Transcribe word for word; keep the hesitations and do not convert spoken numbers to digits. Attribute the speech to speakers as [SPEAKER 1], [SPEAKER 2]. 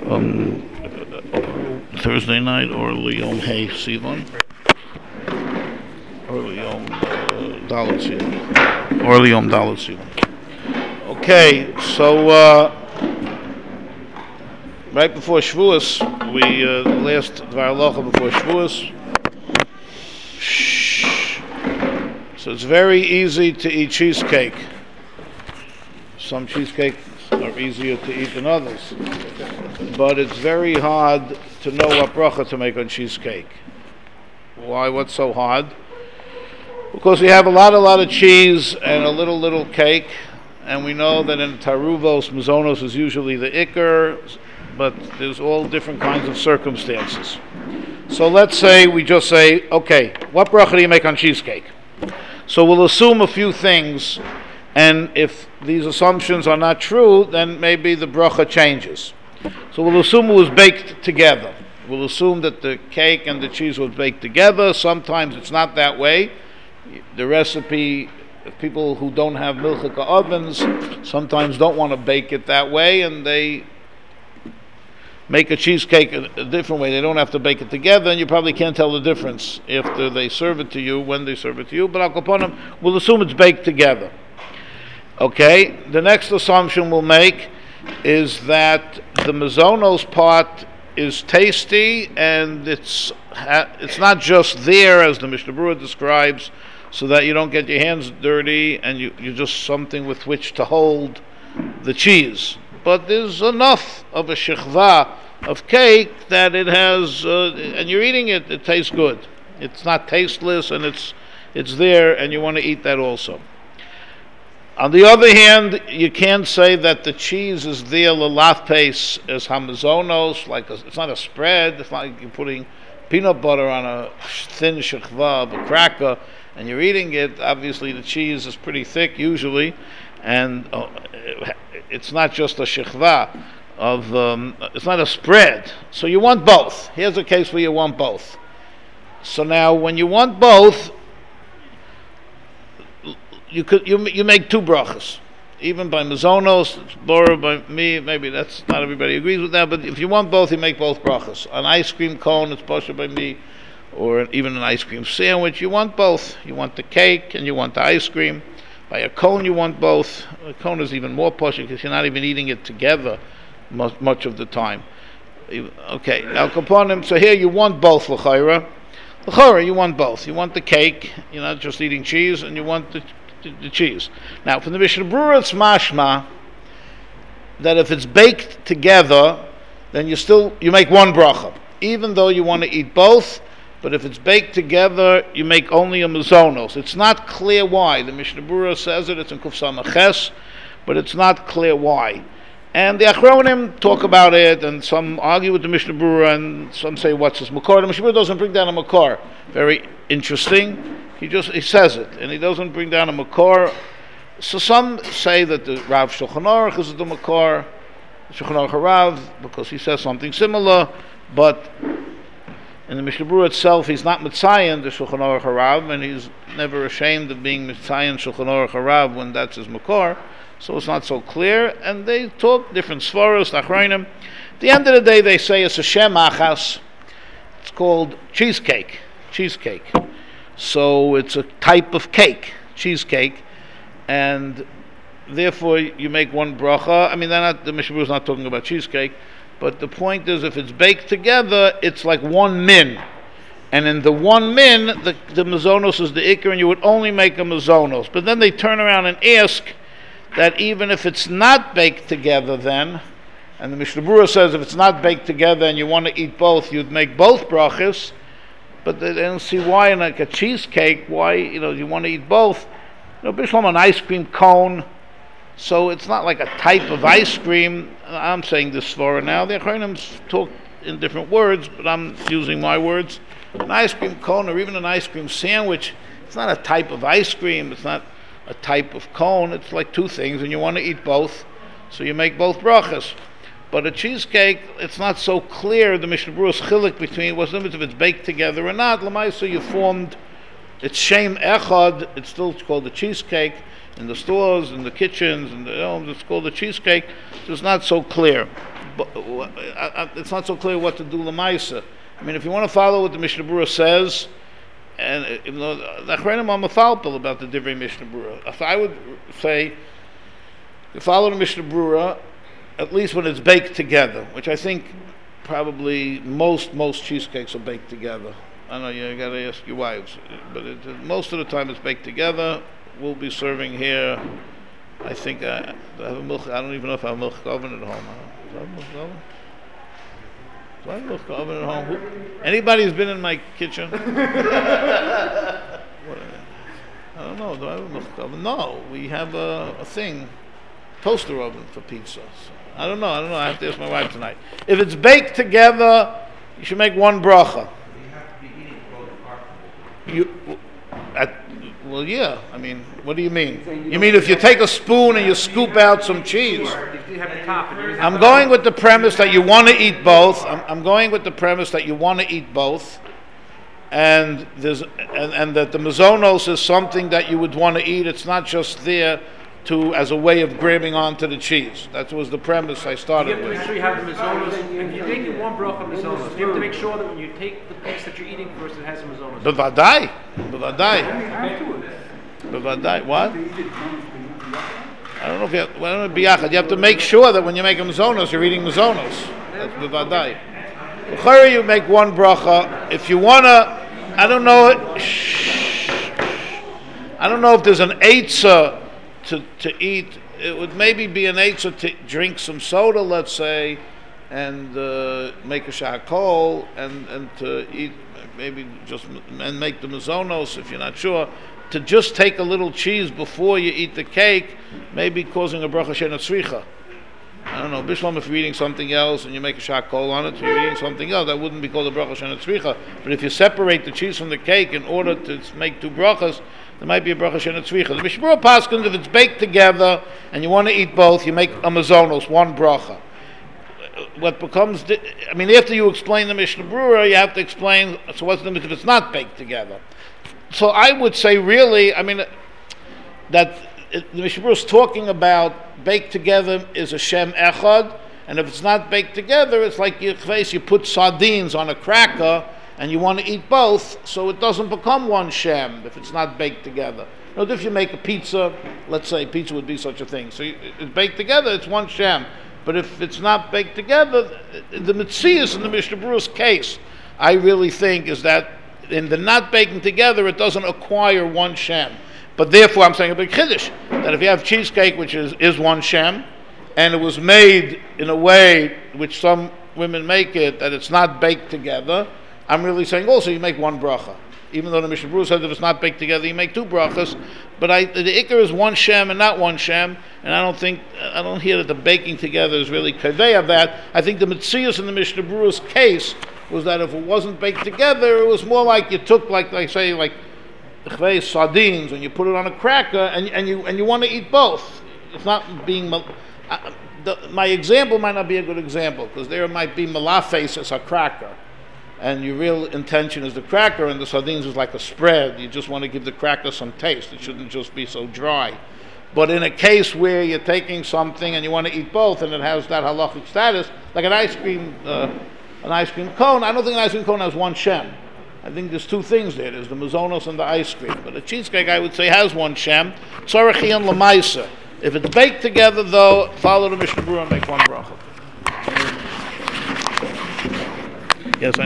[SPEAKER 1] um, Thursday night, or Yom Hey Sivan, or Yom Dalet Sivan, or Yom Dalet Sivan. Okay, so uh, right before Shavuos, we uh, last Dvar Halacha before Shavuos. So it's very easy to eat cheesecake. Some cheesecakes are easier to eat than others, but it's very hard to know what bracha to make on cheesecake. Why? What's so hard? Because we have a lot, a lot of cheese and a little, little cake, and we know that in taruvos, mazonos is usually the ikr, but there's all different kinds of circumstances. So let's say we just say, okay, what bracha do you make on cheesecake? So we'll assume a few things, and if these assumptions are not true, then maybe the bracha changes. So we'll assume it was baked together. We'll assume that the cake and the cheese was baked together. Sometimes it's not that way. The recipe, people who don't have milchika ovens sometimes don't want to bake it that way, and they make a cheesecake a, a different way. They don't have to bake it together, and you probably can't tell the difference after they serve it to you, when they serve it to you. But Al Kaponim, we'll assume it's baked together. Okay, the next assumption we'll make is that the mazonos part is tasty, and it's ha- it's not just there, as the Mishnah Berurah describes, so that you don't get your hands dirty, and you, you're just something with which to hold the cheese. But there's enough of a shechva of cake that it has, uh, and you're eating it, it tastes good. It's not tasteless, and it's it's there, and you want to eat that also. On the other hand, you can't say that the cheese is there lalafes as hamazonos, like a, it's not a spread. It's not like you're putting peanut butter on a thin shechva of a cracker, and you're eating it. Obviously, the cheese is pretty thick usually, and uh, it's not just a shechva of, um, it's not a spread. So you want both. Here's a case where you want both. So now, when you want both, you could you you make two brachas, even by mazonos. It's borrowed by me. Maybe that's not everybody agrees with that, but if you want both, you make both brachas. An ice cream cone, it's borrowed by me, or even an ice cream sandwich. You want both. You want the cake and you want the ice cream. By a cone, you want both. A cone is even more posh because you're not even eating it together much, much of the time. Okay, Al Kaponim. So here you want both, l'chayra. L'chayra, you want both. You want the cake. You're not just eating cheese, and you want the, the, the cheese. Now, from the Mishnah Berurah, it's mashma that if it's baked together, then you still you make one bracha, even though you want to eat both. But if it's baked together, you make only a mazonos. It's not clear why. The Mishnah Berurah says it, it's in Kuf Samaches, but it's not clear why. And the Achronim talk about it, and some argue with the Mishnah Berurah, and some say, what's this makor? The Mishnah Berurah doesn't bring down a makor. Very interesting. He just he says it, and he doesn't bring down a makor. So some say that the Rav Shulchan Aruch is the makor, Shulchan Aruch Rav, because he says something similar, but in the Mishnah Berurah itself, he's not Mitzayin, the Shulchan Aruch Harav, and he's never ashamed of being Mitzayin Shulchan Aruch Harav when that's his makor, so it's not so clear. And they talk different svaros, Achronim. At the end of the day, they say it's a Shem Achas. It's called cheesecake. Cheesecake. So it's a type of cake, cheesecake, and therefore you make one bracha. I mean, they're not, the Mishnah Berurah is not talking about cheesecake. But the point is, if it's baked together, it's like one min. And in the one min, the, the mazonos is the ikr, and you would only make a mazonos. But then they turn around and ask that even if it's not baked together then, and the Mishnah Berurah says if it's not baked together and you want to eat both, you'd make both brachas. But they don't see why in like a cheesecake, why, you know, you want to eat both. You know, Bishlam, an ice cream cone, so it's not like a type of ice cream. I'm saying this for now. The Achronim talk in different words, but I'm using my words. An ice cream cone or even an ice cream sandwich, it's not a type of ice cream. It's not a type of cone. It's like two things, and you want to eat both, so you make both brachas. But a cheesecake, it's not so clear. The Mishnah Berurah's chilik between what's limits if it's baked together or not. L'maisa, you formed, it's shem echad. It's still called the cheesecake. In the stores, in the kitchens, in the homes, it's called the cheesecake. So it's not so clear. but, uh, uh, it's not so clear what to do lemaisa. I mean, if you want to follow what the Mishnah Berurah says, and uh, even though the Achronim are mafalpel about the Divrei Mishnah Berurah, if I would say, you follow the Mishnah Berurah, at least when it's baked together, which I think probably most most cheesecakes are baked together. I know you got to ask your wives, but it, most of the time it's baked together. We'll be serving here. I think I, I have a milk. I don't even know if I have a milk oven at home. Do I have a milk oven? Do I have a milk oven at home? Who, anybody who's been in my kitchen? What, I don't know. Do I have a milk oven? No, we have a, a thing, toaster oven for pizza. So I don't know. I don't know. I have to ask my wife tonight. If it's baked together, you should make one bracha. You, at, well, yeah. I mean, what do you mean? You mean if you take a spoon and you scoop out some cheese? I'm going with the premise that you want to eat both. I'm, I'm going with the premise that you want to eat both, and there's and, and that the mazonos is something that you would want to eat. It's not just there to as a way of grabbing onto the cheese. That was the premise I started with.
[SPEAKER 2] You have to make sure you have the mazonos. If you take one bracha mazonos, you have to make sure that when you take the piece that you're eating first, it has the mazonos.
[SPEAKER 1] Bevadai, bevadai, bevadai. What? I don't know if you have, well, I don't know biyachad. You have to make sure that when you make a mazonos, you're eating mazonos. That's bevadai. B'chari, you make one bracha. If you wanna, I don't know. I don't know if there's an eitzah to to eat. It would maybe be an eitzah to drink some soda, let's say, and uh, make a shakol, and and to eat maybe just and make the mazonos if you're not sure. To just take a little cheese before you eat the cake, maybe causing a bracha she'ena tzricha. I don't know, Bishlam, if you're eating something else and you make a shakol on it, so you're eating something else, that wouldn't be called a bracha she'ena tzricha. But if you separate the cheese from the cake in order to make two brachas, there might be a bracha she'ena tzricha. The Mishnah Berurah paskins, if it's baked together and you want to eat both, you make a mazonos, one bracha. What becomes, I mean, after you explain the Mishnah Berurah, you have to explain, so what's the difference if it's not baked together? So I would say really, I mean, that it, the Mishnah Berurah is talking about baked together is a Shem Echad, and if it's not baked together, it's like you, you put sardines on a cracker, and you want to eat both, so it doesn't become one Shem if it's not baked together. Now, if you make a pizza, let's say pizza would be such a thing, so you, it's baked together, it's one Shem. But if it's not baked together, the Metzias in the Mishnah Berurah's case, I really think, is that in the not baking together, it doesn't acquire one Shem. But therefore, I'm saying a big chiddush, that if you have cheesecake, which is, is one Shem, and it was made in a way which some women make it, that it's not baked together, I'm really saying also you make one bracha. Even though the Mishnah Berurah says if it's not baked together, you make two brachas. But I, the ikar is one Shem and not one Shem, and I don't think, I don't hear that the baking together is really kaveh of that. I think the Metzias in the Mishnah Berurah's case was that if it wasn't baked together, it was more like you took, like I say, like sardines, and you put it on a cracker, and and you and you want to eat both. It's not being. Uh, the, my example might not be a good example because there might be malafes as a cracker, and your real intention is the cracker, and the sardines is like a spread. You just want to give the cracker some taste. It shouldn't just be so dry. But in a case where you're taking something and you want to eat both, and it has that halachic status, like an ice cream. Uh, An ice cream cone, I don't think an ice cream cone has one Shem. I think there's two things there. There's the mazonos and the ice cream. But a cheesecake, I would say, has one Shem. Tzarachi and Lamaisa. If it's baked together, though, follow the Mishnah Berurah and make one bracha.